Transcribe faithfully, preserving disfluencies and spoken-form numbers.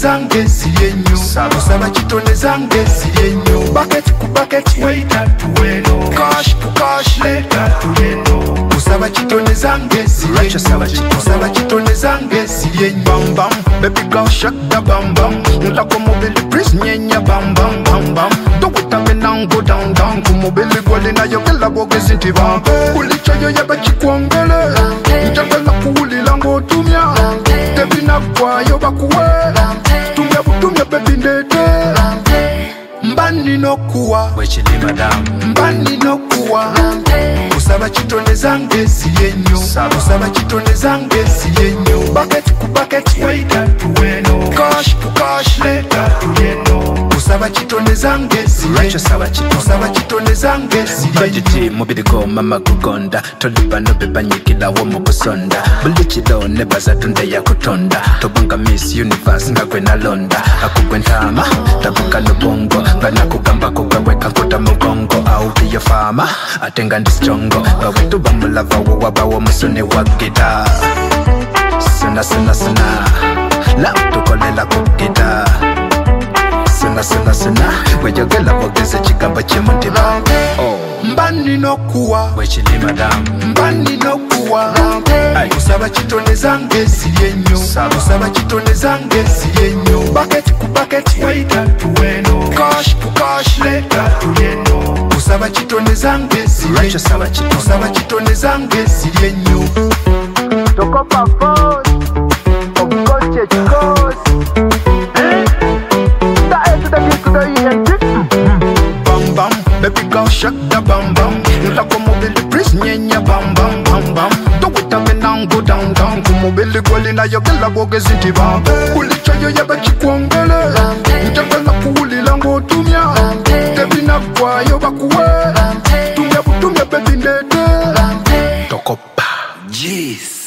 zange siyenyo kusaba kitone zange siyenyo bucket ku bucket waiter tuweno cash ku cash later tuweno kusaba kitone zange siyenyo kusaba kitone zange siyenyo bam bam baby girl shake the bam bam ntako mobile prince nyenya bam bam bam bam dokutambe nango down down ku mobile gole na yokela bogezi ntiba ulichoyo yabachikwongele njagala kuwulila ngotumya tebina kwayo bakuwe tumya butumya baby ndete mbani nokuwa wechili madam mbani nokuwa kusaba kitone zange siyenyo kusaba kitone zange siyenyo bucket ku bucket waiter tuweno cash ku cash later tuweno kusaba kitone zange siyenyo kusaba kitone zange siyenyo mubiri go mama kugonda tolipa no bebanyikila wo mukusonda bulichilo nebaza tunde ya kutonda tobanga miss universe ngakwe na londa akugwentama tabuka no bongo ngana kugamba kugweka nkota mugongo au biyo fama atenga ndi strongo bawetu bamulava wo wabawo musone wa gita sina sina sina la tukolela kugita sina sina sina wejogela bogeze chigamba chemuntiba oh mbani nokuwa wechili madam mbani nokuwa kusaba kitone zange siyenyo kusaba kitone zange siyenyo bucket ku bucket waiter tuweno cash ku cash later tuweno kusaba kitone zange siyenyo kusaba kitone zange siyenyo tokopa force of culture cause bam bam baby girl shake the bam bam ntako mobile prince nyenya bam bam bam bam dokutambe nango down down ku mobile gole na yokela bogezi ntiba ulichoyo yabachikwongele njagala kuwulila ngotumya tebina kwayo bakuwe tumya butumya baby ndete tokopa jeez